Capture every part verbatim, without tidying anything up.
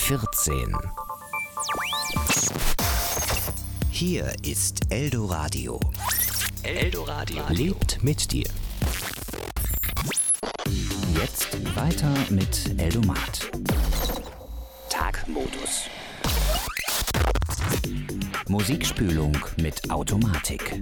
vierzehn. Hier ist Eldoradio. Eldoradio lebt mit dir. Jetzt weiter mit Eldomat. Tagmodus. Musikspülung mit Automatik.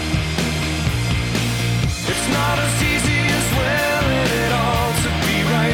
It's not as easy as willing it all to be right.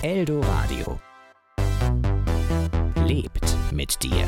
Eldoradio. Lebt mit dir.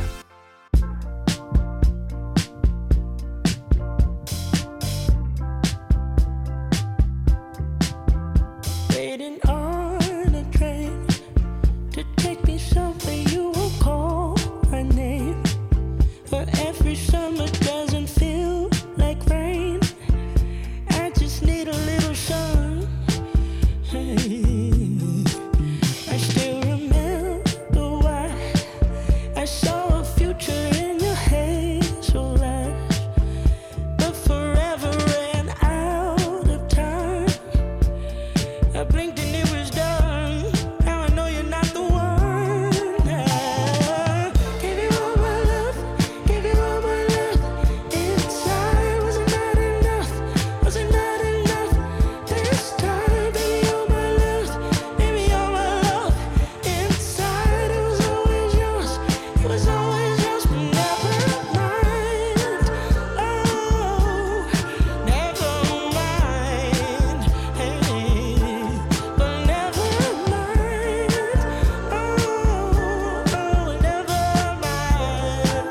Waiting on a train to take me somewhere you will call my name. Where every summer doesn't feel like rain. I just need a little sun. Hey. I still remember why I saw a future in your hazel eyes, but forever ran out of time. I blinked and it was done. Now I know you're not the one. I gave you all my love, gave you all my love. Inside, was it not enough? Was it not enough? This time, baby, all my love, baby, all my love. Inside, it was always yours, it was always yours, but never mind. Oh, never mind. Hey, but never mind. Oh, oh, never mind.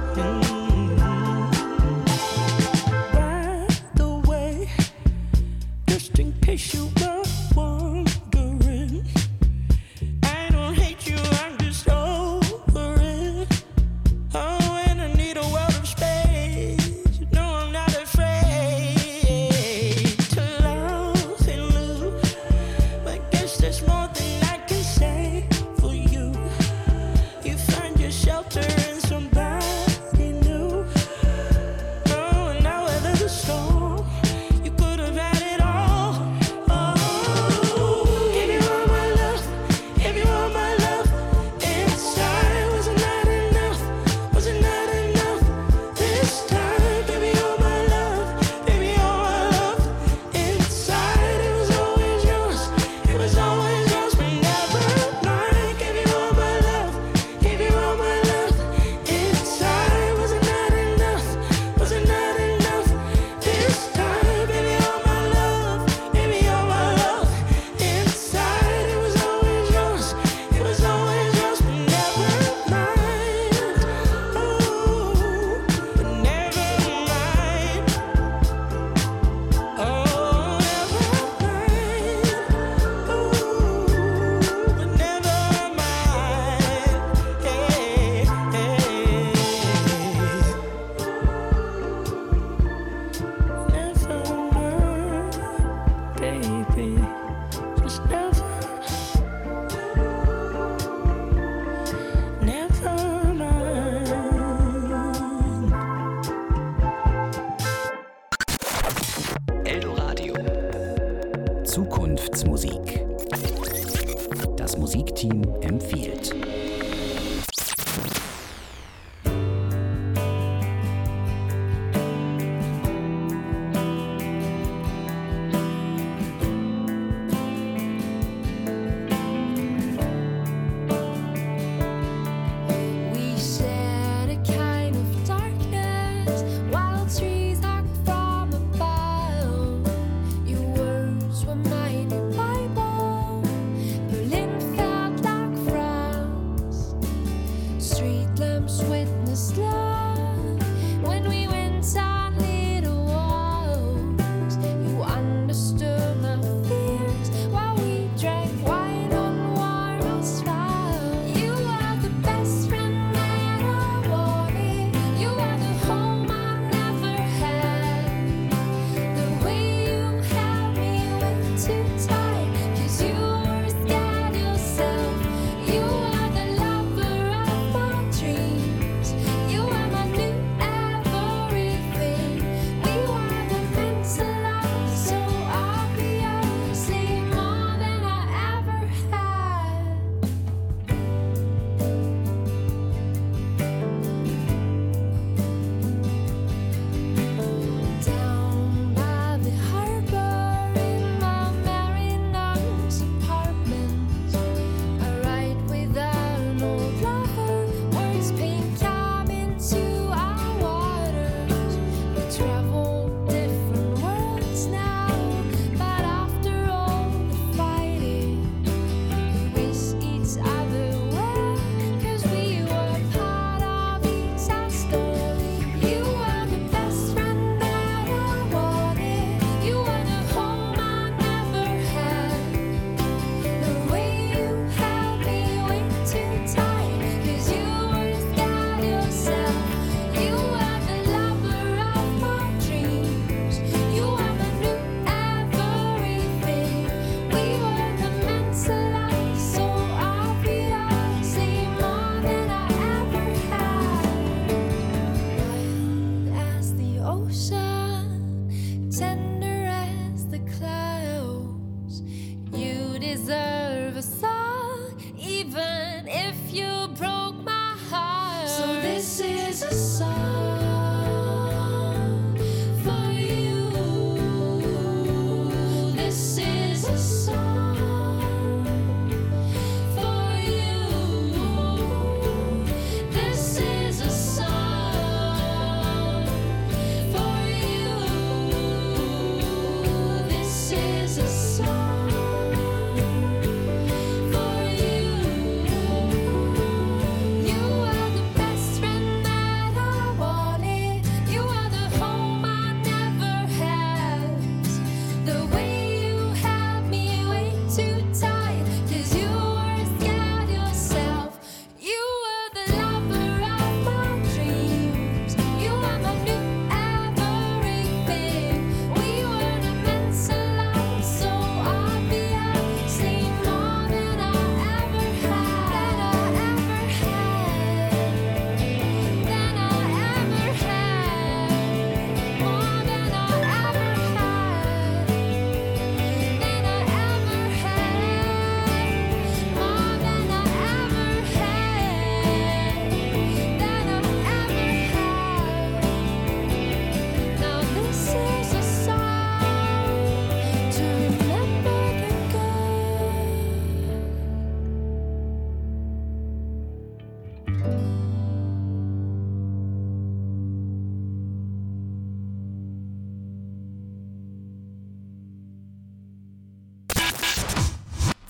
By the way, just in case you were wondering, I don't hate you, I'm just over it. Oh, and I need a world of space. No, I'm not afraid to love and lose. But guess there's more than I can say for you. You find your shelter in somebody new. Oh, and now weather the storm. You could have had it all. Oh, give you all my love, give you all my love. Inside, was it not enough? Was it not enough? This time, baby, all my love, baby, all my love. Inside, it was always yours, it was always yours, but never mind. Give you all my love, give you all my love. Inside, was it not enough? Was it not enough? This time, baby, all my love, baby, all my love. Inside, it was always yours, it was always yours, but never mind. Oh, but never mind. Oh, never mind. Oh, but never mind. Hey, hey. Never mind, baby. Just never, never mind. Eldoradio. Zukunftsmusik. Das Musikteam empfiehlt. We shared a kind of darkness, wild trees hung from above. Your words were my new Bible. Berlin felt like frown.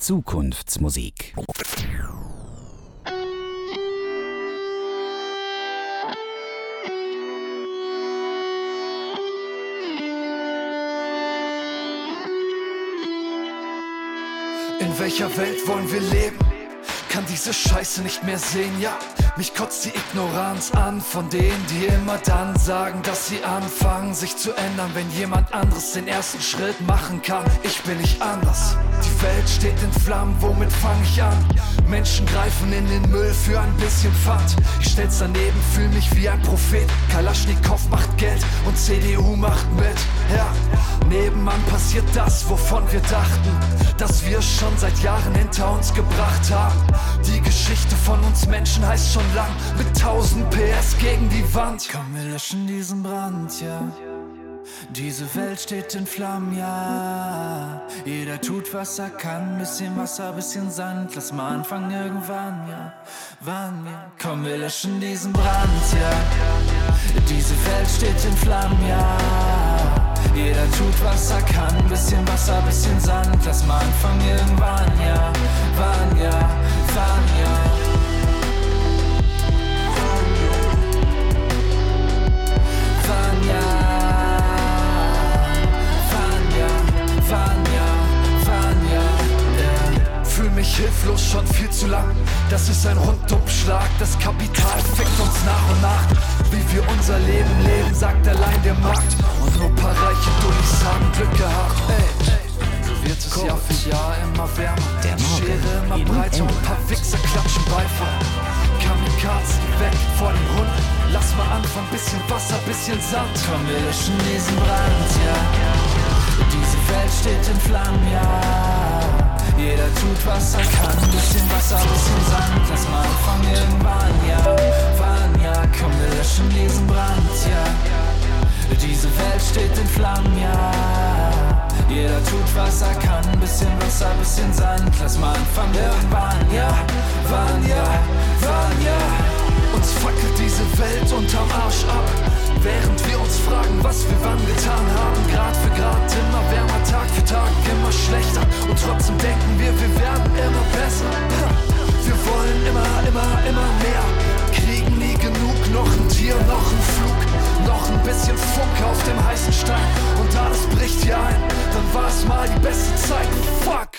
Zukunftsmusik. In welcher Welt wollen wir leben? Kann diese Scheiße nicht mehr sehen, ja. Mich kotzt die Ignoranz an von denen, die immer dann sagen, dass sie anfangen, sich zu ändern, wenn jemand anderes den ersten Schritt machen kann. Ich bin nicht anders. Die Welt steht in Flammen, womit fang ich an? Menschen greifen in den Müll für ein bisschen Pfand. Ich stell's daneben, fühl mich wie ein Prophet. Kalaschnikow macht Geld und C D U macht mit. Ja, nebenan passiert das, wovon wir dachten, dass wir es schon seit Jahren hinter uns gebracht haben. Die Geschichte von uns Menschen heißt schon lang, mit tausend P S gegen die Wand. Komm, wir löschen diesen Brand, ja. Diese Welt steht in Flammen, ja. Jeder tut, was er kann. Bisschen Wasser, bisschen Sand. Lass mal anfangen irgendwann, ja. Wann, ja. Komm, wir löschen diesen Brand, ja. Diese Welt steht in Flammen, ja. Jeder tut, was er kann. Bisschen Wasser, bisschen Sand. Lass mal anfangen irgendwann, ja. Wann, ja. Wann, ja. Wann, ja. Fühl mich hilflos schon viel zu lang. Das ist ein Rundumschlag. Das Kapital fickt uns nach und nach. Wie wir unser Leben leben, sagt allein der Markt. Und nur paar reiche Dullis haben Glück gehabt. Ey, so wird es Jahr für Jahr immer wärmer. Der Die Schere immer Morgen in breiter und ein paar Wichser klatschen Beifall. Kamikazen weg vor dem Hund. Lass mal anfangen, bisschen Wasser, bisschen Sand. Komm, wir löschen diesen Brand, ja. Diese Welt steht in Flammen, ja. Jeder tut, was er kann. Bisschen Wasser, bisschen Sand. Lass mal anfangen irgendwann, ja. Wann, ja. Komm, wir löschen diesen Brand, ja. Diese Welt steht in Flammen, ja. Jeder tut, was er kann. Bisschen Wasser, bisschen Sand. Lass mal anfangen irgendwann, ja. Wann, ja. Wann, ja. Uns fackelt diese Welt unterm Arsch ab. Während wir uns fragen, was wir wann getan haben. Grad für Grad, immer wärmer, Tag für Tag, immer schlechter. Und trotzdem denken wir, wir werden immer besser. Wir wollen immer, immer, immer mehr. Kriegen nie genug, noch ein Tier, noch ein Flug. Noch ein bisschen Funke auf dem heißen Stein. Und alles bricht hier ein, dann war es mal die beste Zeit. Fuck!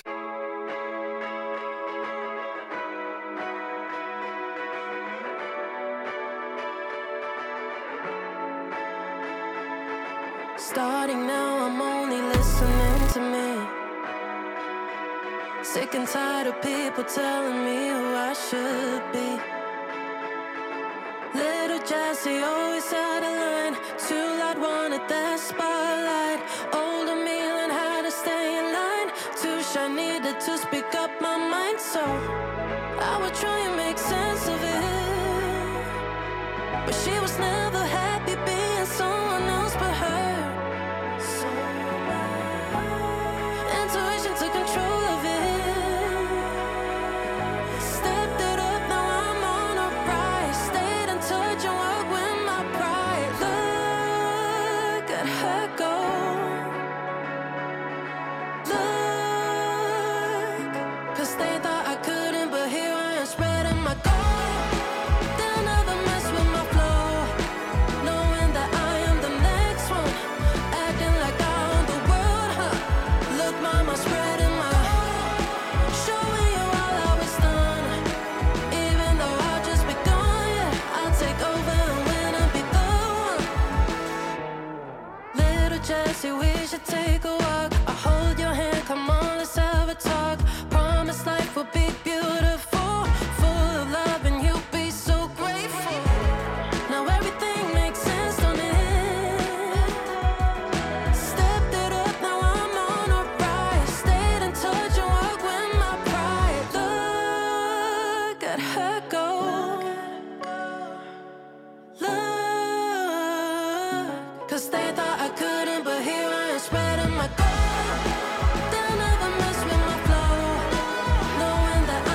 Starting now, I'm only listening to me. Sick and tired of people telling me who I should be. Little Jessie always had a line. Too loud, wanted that spotlight. Older me learned how to stay in line. Too shy, needed to speak up my mind. So I would try and make sense of it, but she was never happy being someone else but her. Intuition took control of it. Stepped it up, now I'm on a rise. Stayed in touch and walked with my pride. Look at her go. Look, cause they thought I couldn't, but here I am spreading my gold. They'll never mess with my flow, knowing that I am the next one. Acting like I own the world, huh? Look, mama, spreading my, showing you all I was done. Even though I've just begun, yeah, I'll take over and win and be the one. Little Jessie, we should take a walk. I'll hold your hand, come on, let's have a talk. Promise life will be beautiful, full of love, and you'll be so grateful. Now everything makes sense, don't it? Stepped it up, now I'm on a rise. Stayed in touch and walked with my pride. Look at her go. Look, cause they thought I couldn't, but here I am spreading my gold. They'll never mess with my flow, knowing that I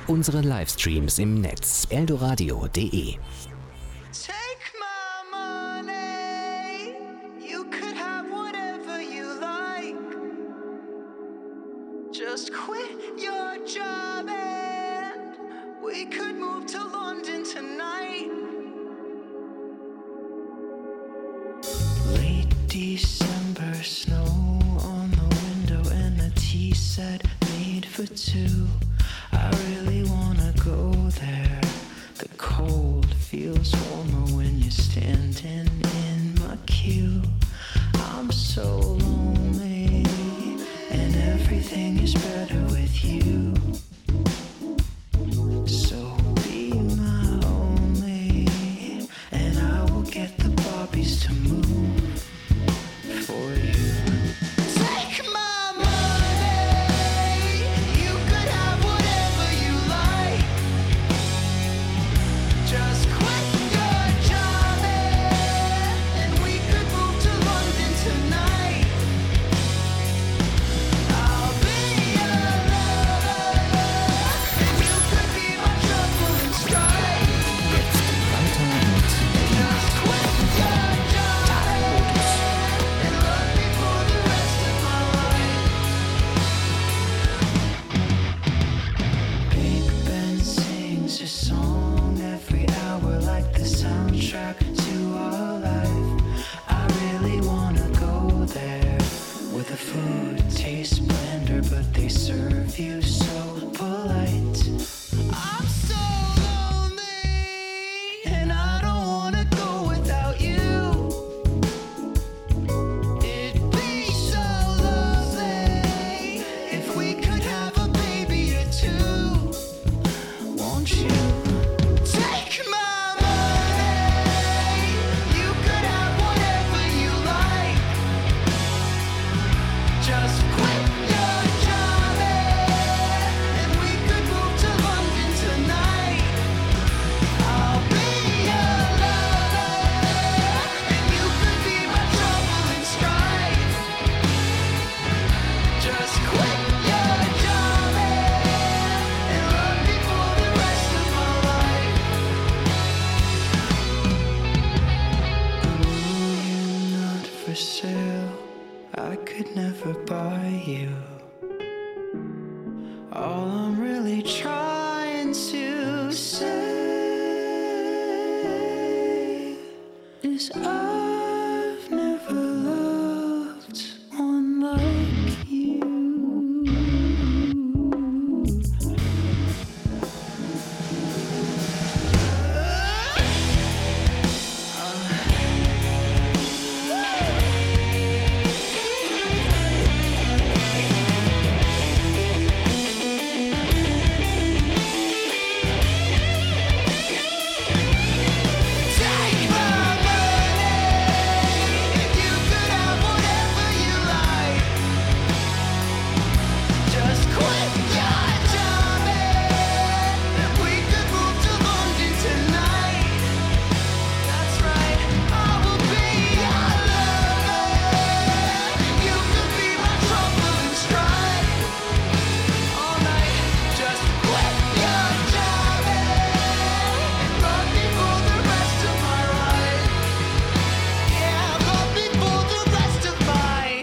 Unsere Livestreams im Netz eldoradio punkt de. Take my money. You could have whatever you like. Just quit your job and we could move to London tonight. Late December snow on the window and a tea set made for two. I really wanna go there. The cold feels warmer when you're standing in my queue. I'm so lonely and everything is better with you. So be my only and I will get the Barbies to move for you. Take my money. You could have whatever you like. Just quit your job and we could move to London tonight. I'll be your lover and you could be my trouble and strife. Weiter mit Just quit your job and love me for the rest of my life. Big Ben sings a song every hour like the soundtrack to our life. I really wanna go there where the food tastes blender but they serve you so polite. I'm so lonely and I don't wanna go without you. It'd be so lovely if we could have a baby or two. Won't you take my money? You could have whatever you like. Just quit your job and we could move to London tonight. I'll be your lover and you could be my trouble and strife. Just quit your job and love me for the rest of my life. Ooh, you're not for sale. I could never buy you. All I'm really trying to say is I've never loved one like you. Take my money. You could have whatever you like. Just quit your job and we could move to London tonight. That's right, I will be your lover. You could be my trouble and strife. All night, just quit your job and love me for the rest of my life. Yeah, love me for the rest of my life.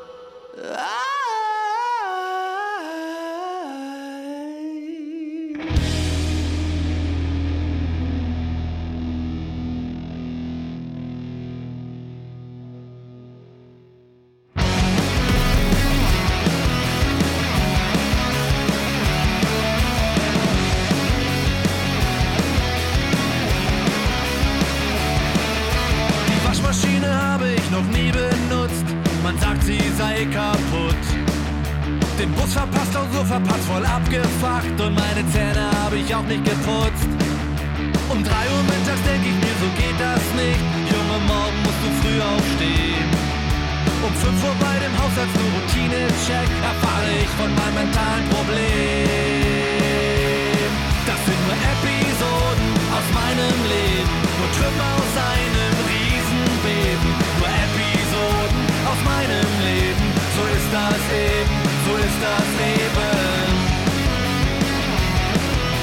Die Waschmaschine habe ich noch nie benutzt. Man sagt, sie sei kaputt. Den Bus verpasst und so verpasst, voll abgefuckt. Und meine Zähne habe ich auch nicht geputzt. Um drei Uhr mittags denk ich mir, so geht das nicht. Junge, morgen musst du früh aufstehen. Um fünf Uhr bei dem Hausarzt nur Routine-Check, erfahre ich von meinem mentalen Problem. Das sind nur Episoden aus meinem Leben, nur Trümmer aus einem Riesenbeben. Nur Episoden aus meinem Leben, so ist das eben, so ist das Leben.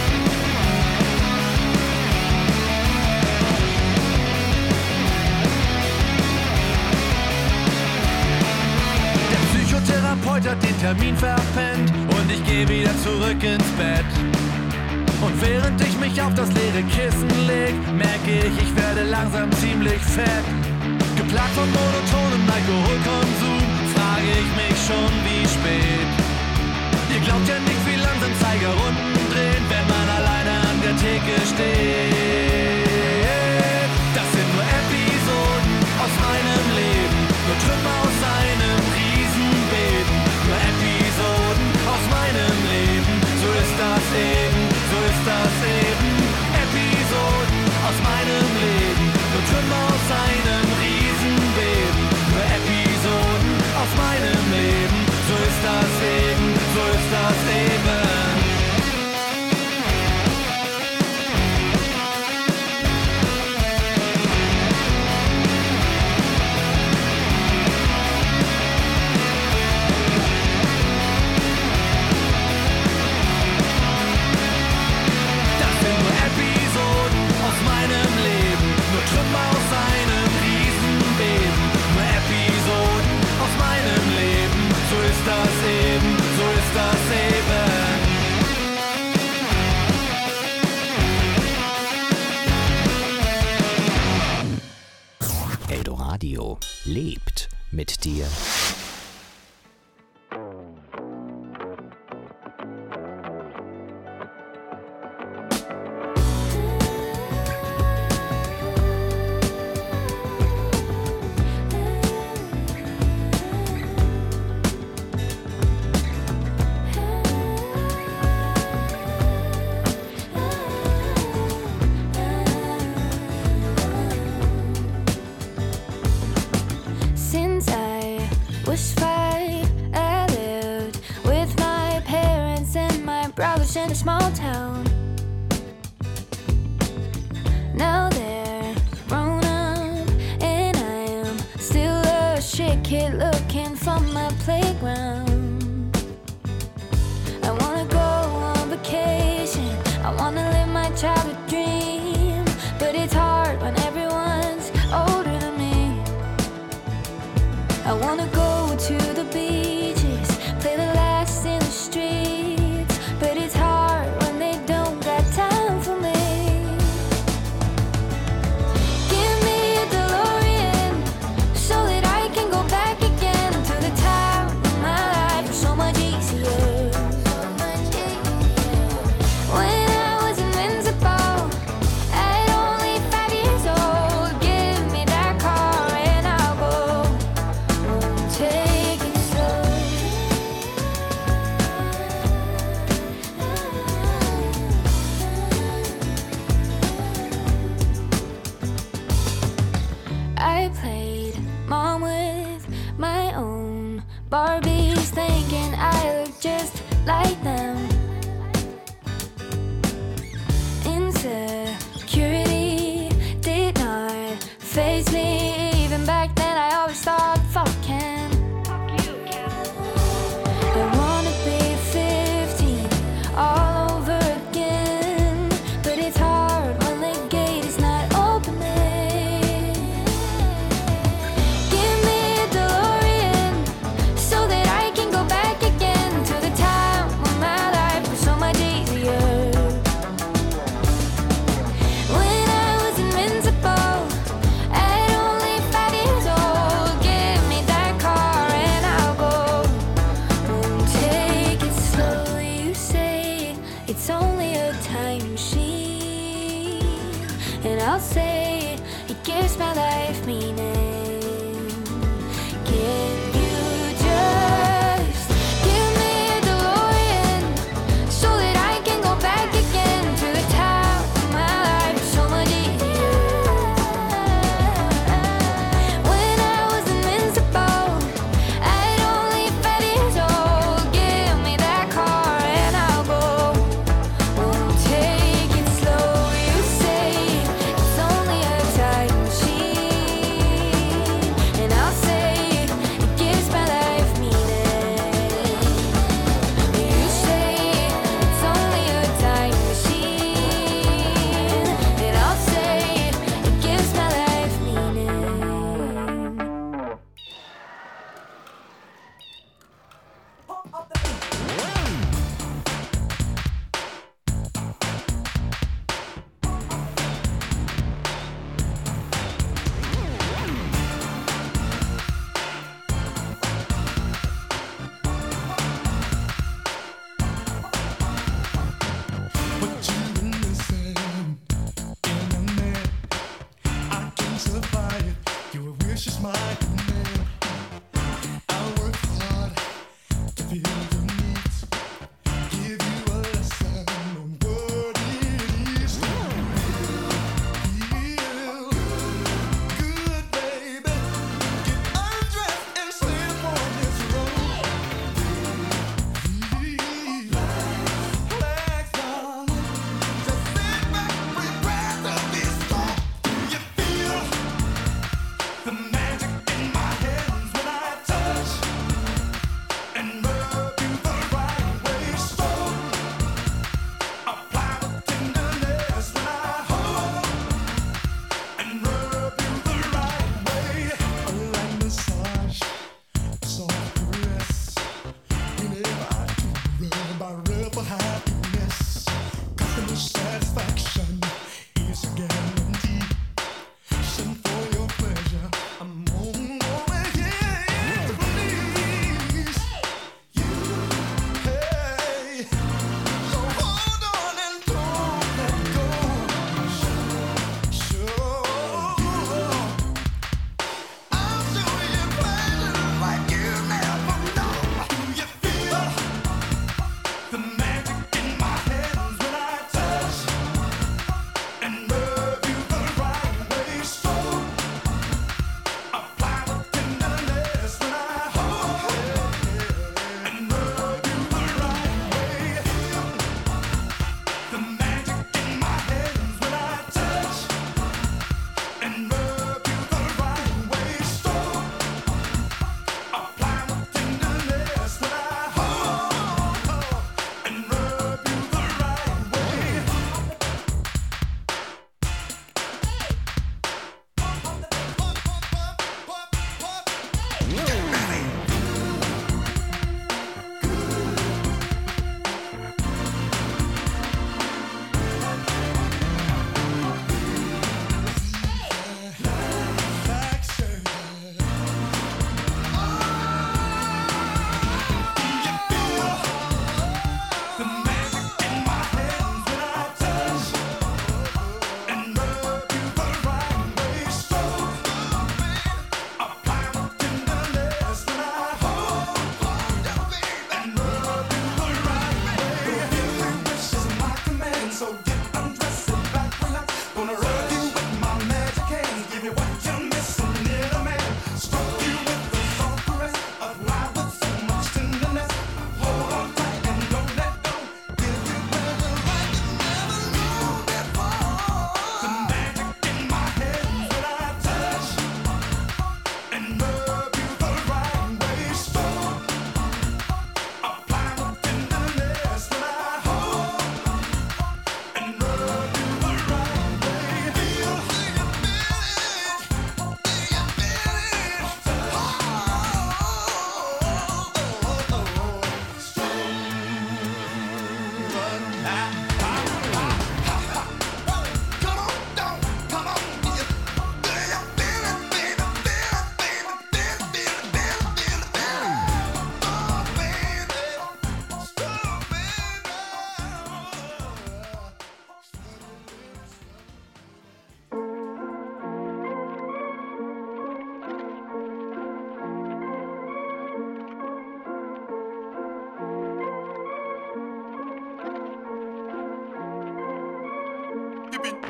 Therapeut hat den Termin verpennt und ich geh wieder zurück ins Bett. Und während ich mich auf das leere Kissen leg, merke ich, ich werde langsam ziemlich fett. Geplagt von monotonem Alkoholkonsum, frage ich mich schon, wie spät. Ihr glaubt ja nicht, wie langsam Zeiger Runden drehen, wenn man alleine an der Theke steht. Das sind nur Episoden aus meinem Leben, nur Trümmer aus einem Riesenbeben. Nur Episoden aus meinem Leben, so ist das eben, so ist das eben. Episoden aus meinem Leben, nur Trümmer aus einem Riesenbeben. Nur Episoden aus meinem Leben, so ist das eben, so ist das eben. Trümmer aus einem Riesenbeben, nur Episoden aus meinem Leben. So ist das eben, so ist das eben. Eldoradio lebt mit dir. In a small town. Now they're grown up, and I am still a shit kid looking for my playground. I wanna go on vacation, I wanna live my childhood dream, but it's hard when everyone's older than me. I wanna go to the beaches, play the last in the streets, but it's hard when they don't got time for me. Give me a DeLorean so that I can go back again to the time when my life was so much easier. When I was invincible at only five years old, give me that car and I'll go. Won't take it slow. I played mom with my own Barbies, thinking I look just like them. Insecurity did not faze me. Even back then I always thought, fuck Ken. I wanna be fifteen all over again, but it's hard when the gate is not opening. Give me a DeLorean so that I can go back again to the time when my life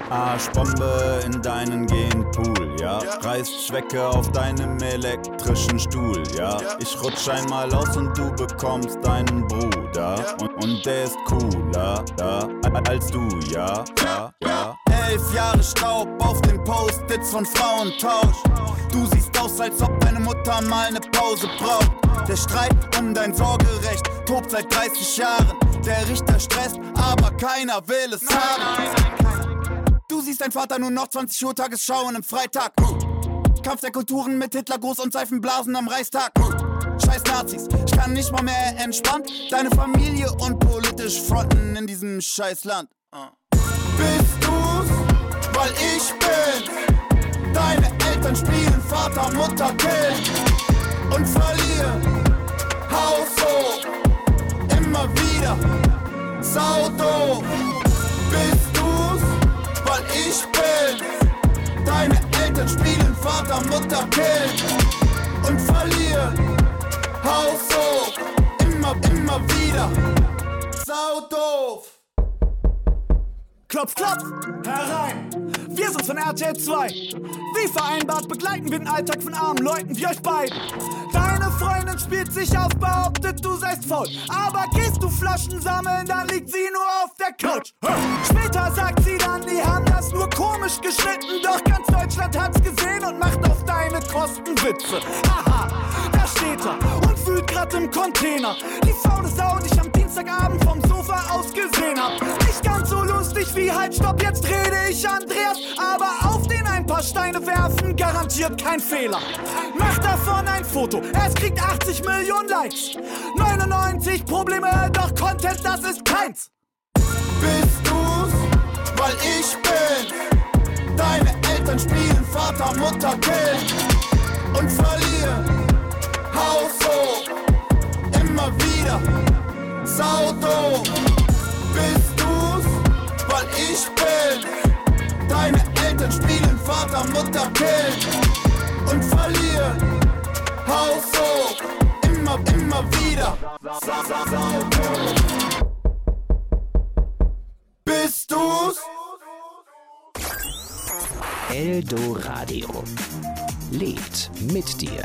Arschbombe in deinen Genpool, ja. Reißt Schwecke auf deinem elektrischen Stuhl, ja. Ich rutsch einmal aus und du bekommst deinen Bruder. Und, und der ist cooler, ja, als du, ja, ja, ja. Elf Jahre Staub auf den Post-its von Frauentausch. Du siehst aus, als ob deine Mutter mal eine Pause braucht. Der Streit um dein Sorgerecht tobt seit dreißig Jahren. Der Richter stresst, aber keiner will es haben. Du siehst dein Vater nur noch zwanzig Uhr Tagesschau und im Freitag. Kampf der Kulturen mit Hitlergruß und Seifenblasen am Reichstag. Scheiß Nazis, ich kann nicht mal mehr entspannt deine Familie und politisch fronten in diesem scheiß Land. Bist du's, weil ich bin. Deine Eltern spielen Vater, Mutter, Kind und verlieren. Haus hoch, immer wieder, saudoof. Bist du's, weil ich bin. Deine Eltern spielen Vater, Mutter, Kind und verlieren. Haus hoch, immer, immer wieder, saudoof. Klopf, klopf, herein. Wir sind von R T L zwei. Wie vereinbart begleiten wir den Alltag von armen Leuten wie euch beiden. Deine Freundin spielt sich auf, behauptet, du seist faul. Aber gehst du Flaschen sammeln, dann liegt sie nur auf der Couch. Später sagt sie dann, die haben das nur komisch geschnitten. Doch ganz Deutschland hat's gesehen und macht auf deine Kosten Witze. Haha, da steht er und wühlt grad im Container. Die faule Sau, die ich am Dienstagabend vom Sofa aus gesehen hab. Nicht ganz so lustig wie halt, stopp, jetzt rede ich Andreas. Aber auf den ein paar Steine werfen, garantiert kein Fehler. Mach davon ein Foto, es kriegt achtzig Millionen Likes. neunundneunzig Probleme, doch Content, das ist keins. Bist du's, weil ich bin. Deine Eltern spielen Vater, Mutter, Kind und verlieren. Haus hoch, immer wieder, saudoof. Bist du's, weil ich bin. Deine Eltern spielen Vater, Mutter, Kind und verlieren. Haus hoch, immer, immer wieder, saudoof. Bist du's? Eldoradio lebt mit dir.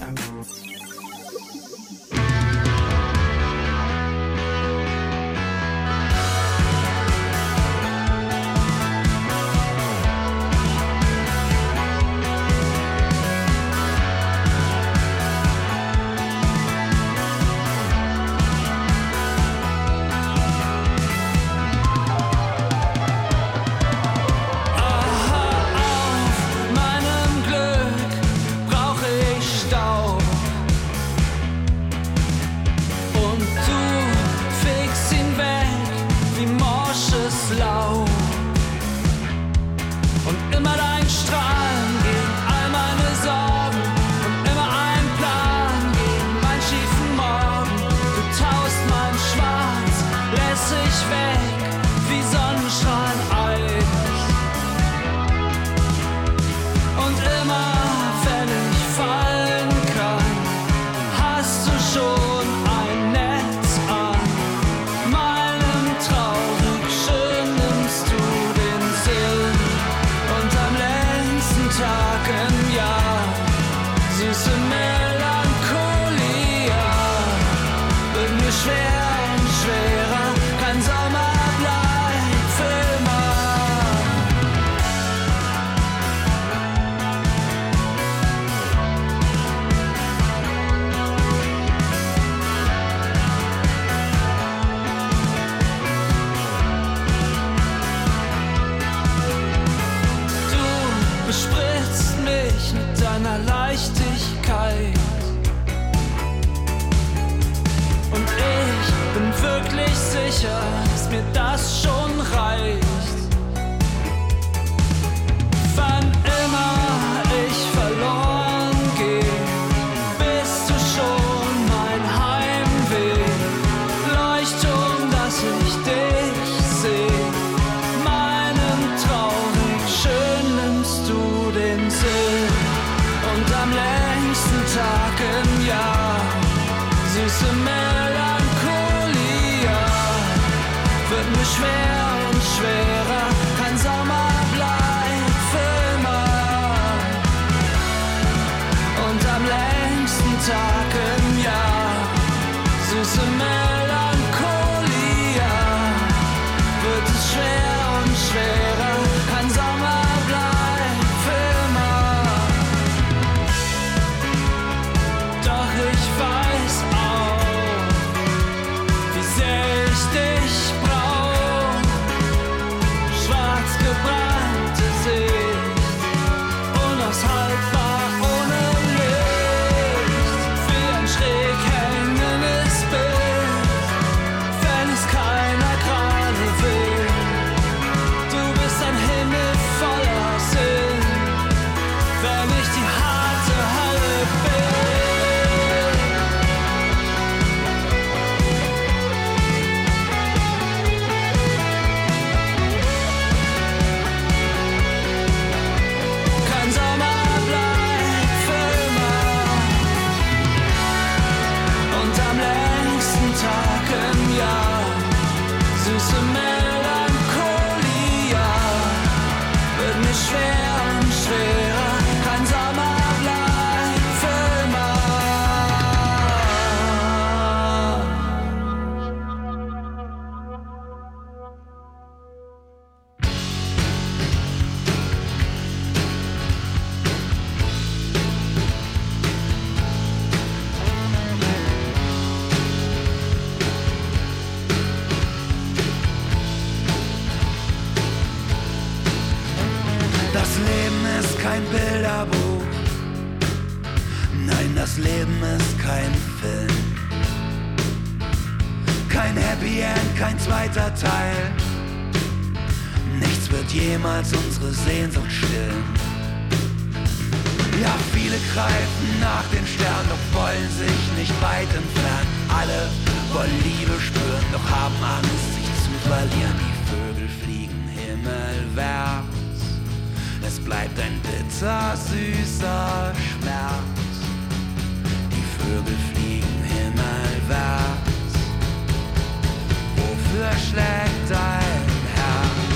Dass mir das schon reicht. Wann immer ich verloren gehe, bist du schon mein Heimweg. Leuchtturm, dass ich dich sehe. Meinem traurig schön nimmst du den Sinn. Und am längsten Tag im Jahr, süße Melancholie, wird mir schwer und schwerer, kein Sommer bleibt. Tag im Jahr. Süße Melancholia, wird es schwer und schwerer, kein Sommer bleibt für immer. Doch ich weiß auch, wie sehr ich dich brauch. Schwarz gebrannte Sicht, unaushaltbar ohne Licht, wie ein schräg hängendes Bild, wenn es keiner gerade will. Du bist ein Himmel voller Sinn, wenn ich die harte Hölle bin. Kein Sommer bleibt für immer. Und am längsten Tag im Jahr, süße Melancholia, wird mir schwer und schwerer, kein Sommer bleibt für immer. Das Leben ist kein Bilderbuch. Nein, das Leben ist kein Film. Kein Happy End, kein zweiter Teil. Nichts wird jemals unsere Sehnsucht stillen. Ja, viele greifen nach den Sternen, doch wollen sich nicht weit entfernen. Alle wollen Liebe spüren, doch haben Angst, sich zu verlieren. Die Vögel fliegen himmelwärts. Es bleibt ein bitter, süßer Schmerz. Die Vögel fliegen himmelwärts. Wofür schlägt dein Herz?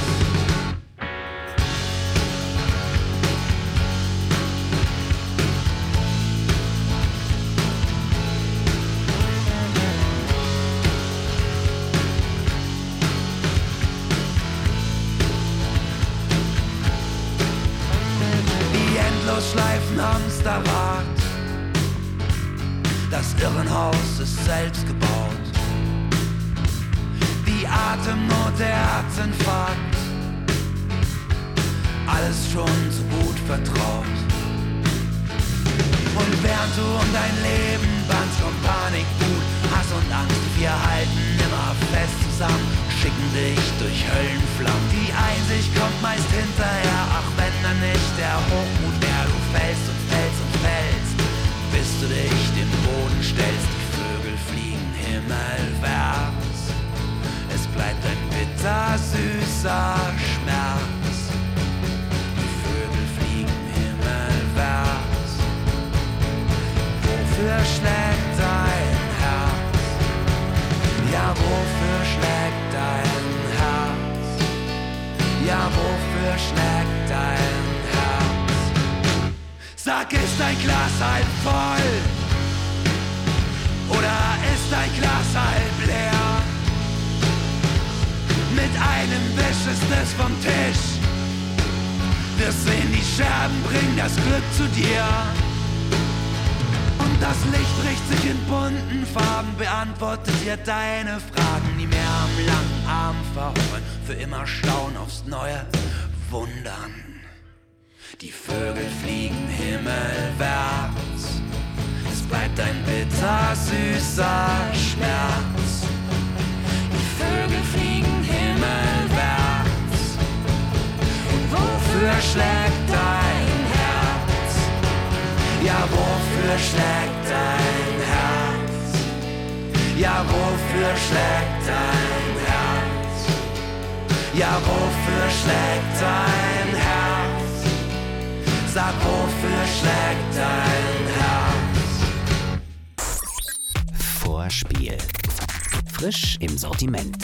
Schleifen Hamsterrad. Das Irrenhaus ist selbst gebaut. Die Atemnot, der Herzinfarkt. Alles schon so gut vertraut. Und während du um dein Leben bangst, kommt Panik, Wut, Hass und Angst. Wir halten immer fest zusammen, schicken dich durch Höllenflammen. Die Einsicht kommt meist hinterher, ach wenn dann nicht der Hochmut mehr. Du fällst und fällst und fällst, bis du dich dem Boden stellst. Die Vögel fliegen himmelwärts. Es bleibt ein bitter, süßer Schmerz. Die Vögel fliegen himmelwärts. Wofür schlägt dein Herz? Ja, wofür schlägt dein Herz? Ja, wofür schlägt dein Herz? Sag, ist dein Glas halb voll? Oder ist dein Glas halb leer? Mit einem Wisch ist es vom Tisch. Wirst sehen, die Scherben bringen das Glück zu dir. Und das Licht bricht sich in bunten Farben, beantwortet dir deine Fragen, die mehr am langen Arm verhungern, für immer staunen aufs Neue, wundern. Die Vögel fliegen himmelwärts, es bleibt ein bitter, süßer Schmerz. Die Vögel fliegen himmelwärts, und wofür schlägt dein Herz? Ja, wofür schlägt dein Herz? Ja, wofür schlägt dein Herz? Ja, wofür schlägt dein Herz? Sag, wofür schlägt dein Herz? Vorspiel. Frisch im Sortiment.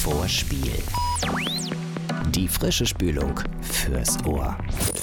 vor Spiel. Die frische Spülung fürs Ohr.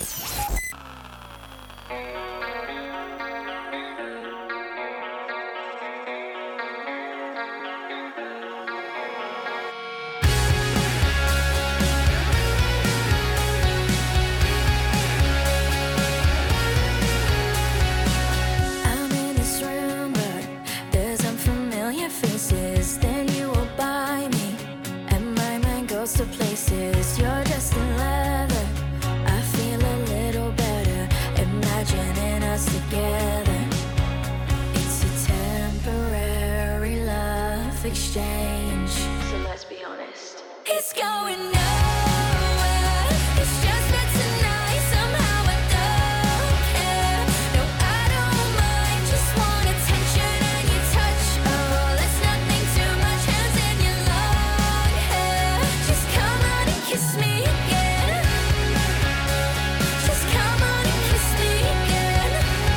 Exchange. So let's be honest. It's going nowhere. It's just for tonight. Somehow I don't care. No, I don't mind. Just want attention and your touch. Oh, that's nothing too much. Hands in your long hair. Just come on and kiss me again. Just come on and kiss me again.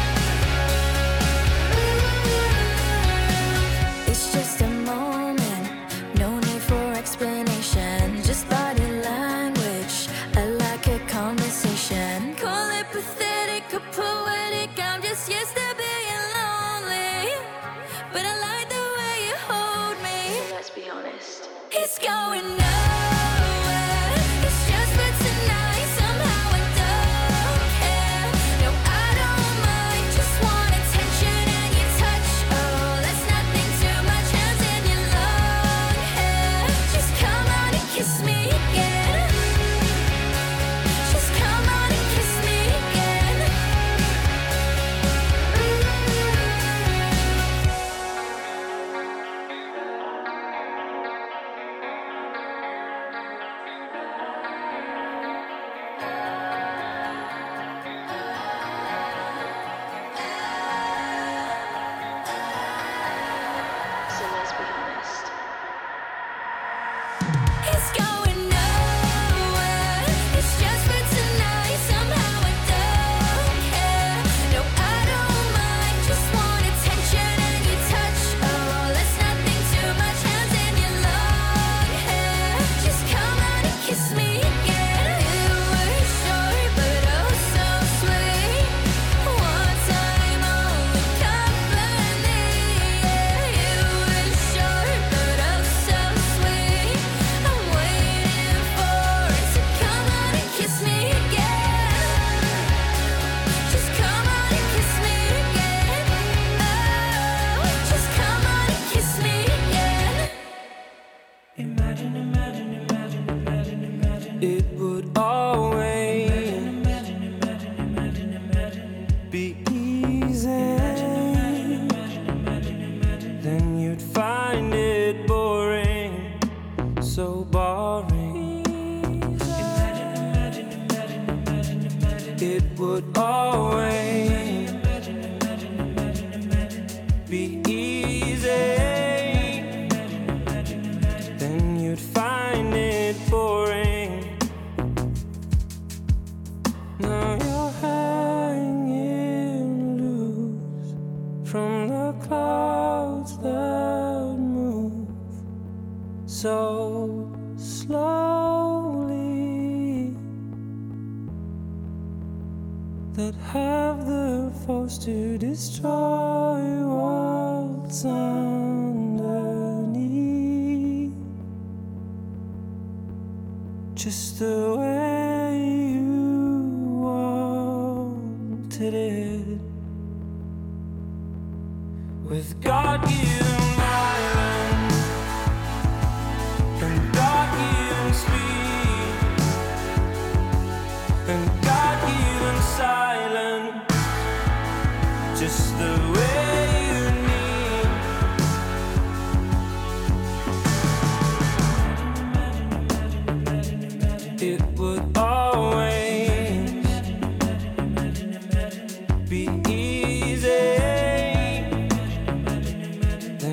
It's just a moment, no need for explanation, just body language. I like a conversation. Call it pathetic or poetic, I'm just used to being lonely. But I like the way you hold me. So let's be honest. It's going nowhere. It's just for tonight. Somehow I don't care. No, I don't mind. Just want attention and your touch. Oh, that's nothing too much. Hands in your long hair. Just come on and kiss me again. Just come on and kiss me again. So let's be honest. It's going nowhere. It's just for tonight. Somehow I don't care. No, I don't mind. Just want attention and your touch. Oh, that's nothing too much. Hands in your long hair. Just come on and kiss me again. It was short, but oh so sweet. One time only company. Yeah, it was short, but oh so sweet. I'm waiting for it to come on and kiss me again. Just come on and kiss me again. Oh, just come on and kiss me again. Imagine, imagine, imagine, imagine, imagine. It would always be easy. Then you'd find it boring, so boring. It would always be easy. Then you'd find it boring. Now you're hanging loose from the clouds that move so slowly, that have the force to destroy what's underneath. Just the way you wanted it, with God-given violence and God-given speed and God-given silence. Just the way you need. It would always be easy. Then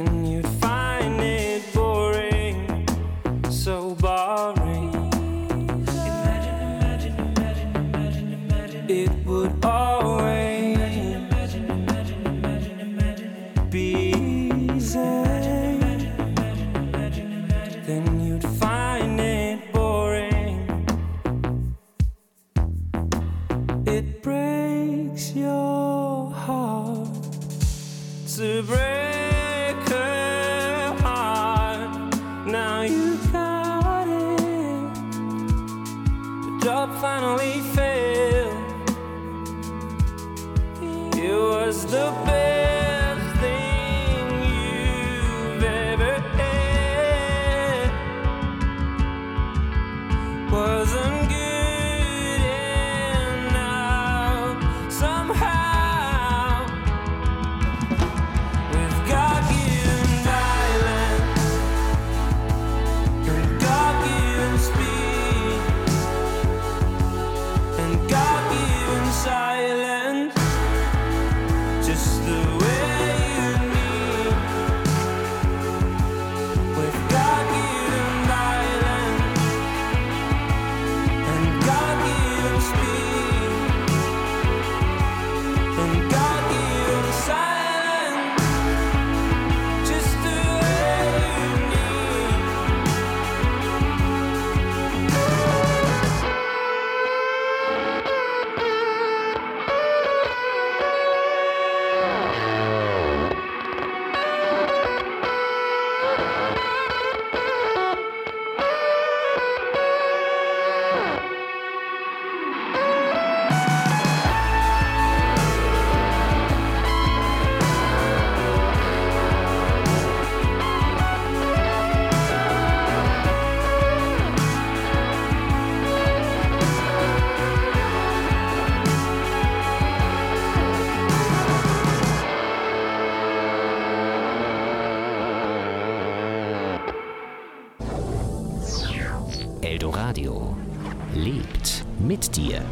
Eldoradio lebt mit dir.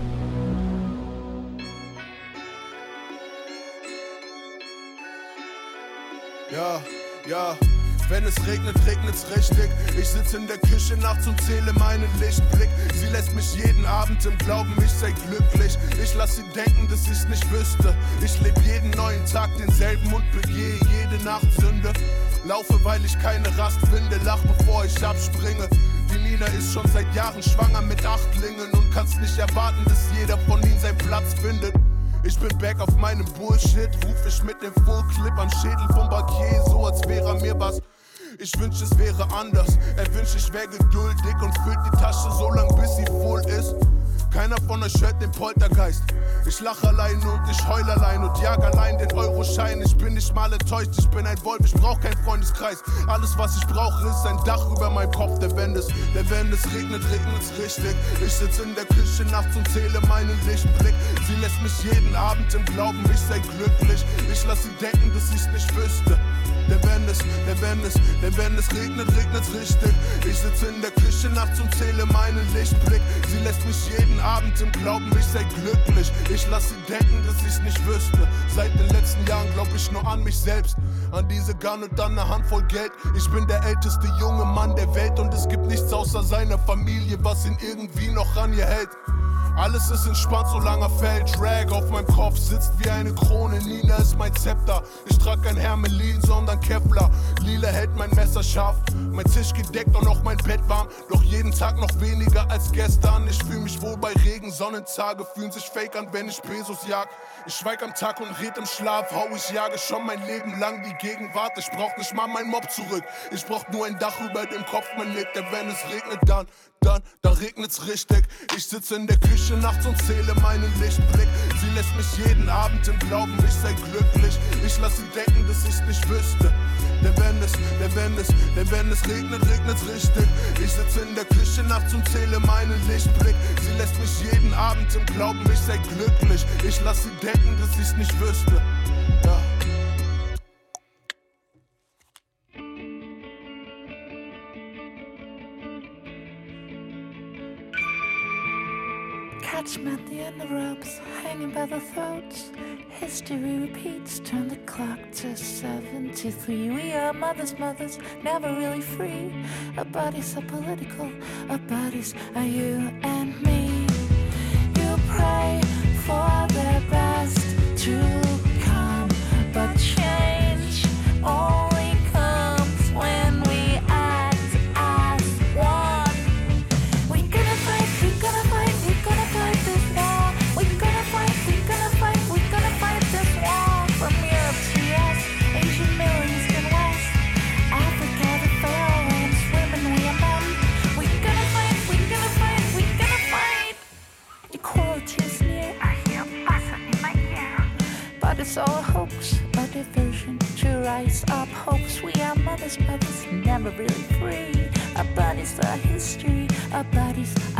Ja, ja, wenn es regnet, regnet's richtig. Ich sitze in der Küche nachts und zähle meinen Lichtblick. Sie lässt mich jeden Abend im Glauben, ich sei glücklich. Ich lass sie denken, dass ich's nicht wüsste. Ich lebe jeden neuen Tag denselben und begehe jede Nacht Sünde. Laufe, weil ich keine Rast finde, lach bevor ich abspringe. Die Nina ist schon seit Jahren schwanger mit Achtlingen und kannst nicht erwarten, dass jeder von ihnen seinen Platz findet. Ich bin back auf meinem Bullshit, ruf ich mit dem Fullclip am Schädel vom Bankier, so als wäre mir was. Ich wünsch, es wäre anders, er wünscht, ich wär geduldig und füllt die Tasche so lang, bis sie voll ist. Keiner von euch hört den Poltergeist. Ich lach allein und ich heul allein und jag allein den Euroschein. Ich bin nicht mal enttäuscht, ich bin ein Wolf, ich brauch keinen Freundeskreis. Alles, was ich brauche, ist ein Dach über meinem Kopf, der wenn es, der wenn es regnet, regnet's richtig. Ich sitz in der Küche nachts und zähle meinen Lichtblick. Sie lässt mich jeden Abend im Glauben, ich sei glücklich. Ich lass sie denken, dass ich's nicht wüsste. Denn wenn es, denn wenn es, denn wenn es regnet, regnet's richtig. Ich sitze in der Küche nachts und zähle meinen Lichtblick. Sie lässt mich jeden Abend im Glauben, ich sei glücklich. Ich lass sie denken, dass ich's nicht wüsste. Seit den letzten Jahren glaub ich nur an mich selbst, an diese Gun und dann eine Handvoll Geld. Ich bin der älteste junge Mann der Welt und es gibt nichts außer seiner Familie, was ihn irgendwie noch an ihr hält. Alles ist entspannt, solange er fällt. Drag auf meinem Kopf sitzt wie eine Krone. Nina ist mein Zepter. Ich trag kein Hermelin, sondern Kevlar. Lila hält mein Messer scharf. Mein Tisch gedeckt und auch mein Bett warm. Doch jeden Tag noch weniger als gestern. Ich fühl mich wohl bei Regen. Sonnentage fühlen sich fake an, wenn ich Pesos jag. Ich schweig am Tag und red im Schlaf. Hau, ich jage schon mein Leben lang die Gegenwart. Ich brauch nicht mal mein Mob zurück. Ich brauch nur ein Dach über dem Kopf, mein Nick. Denn wenn es regnet, dann, dann, dann regnet's richtig. Ich sitze in der Küche nachts und zähle meinen Lichtblick. Sie lässt mich jeden Abend im Glauben, ich sei glücklich. Ich lass sie denken, dass ich's nicht wüsste. Denn wenn es, denn wenn es, denn wenn es regnet, regnet's richtig. Ich sitze in der Küche nachts und zähle meinen Lichtblick. Sie lässt mich jeden Abend im Glauben, ich sei glücklich. Ich lass sie denken, dass ich's nicht wüsste. Ja. Catch 'em at the end of ropes, hanging by the throats. History repeats, turn the clock to seventy-three. We are mothers, mothers, never really free. Our bodies are political, our bodies are you and me. You pray for the best to come, but change only comes when we act as one. We're gonna fight, we're gonna fight, we're gonna fight this war. We're gonna fight, we're gonna fight, we're gonna fight this war. From Europe to U S, Asia, Middle East and West, Africa, the Pharaoh lands, women, we are men. We're gonna fight, we're gonna fight, we're gonna fight. Equality is near, I hear buzzing in my ear. But it's all a hoax, a diversion to rise up hopes. We are mothers, mothers, never really free. Our bodies are history, our bodies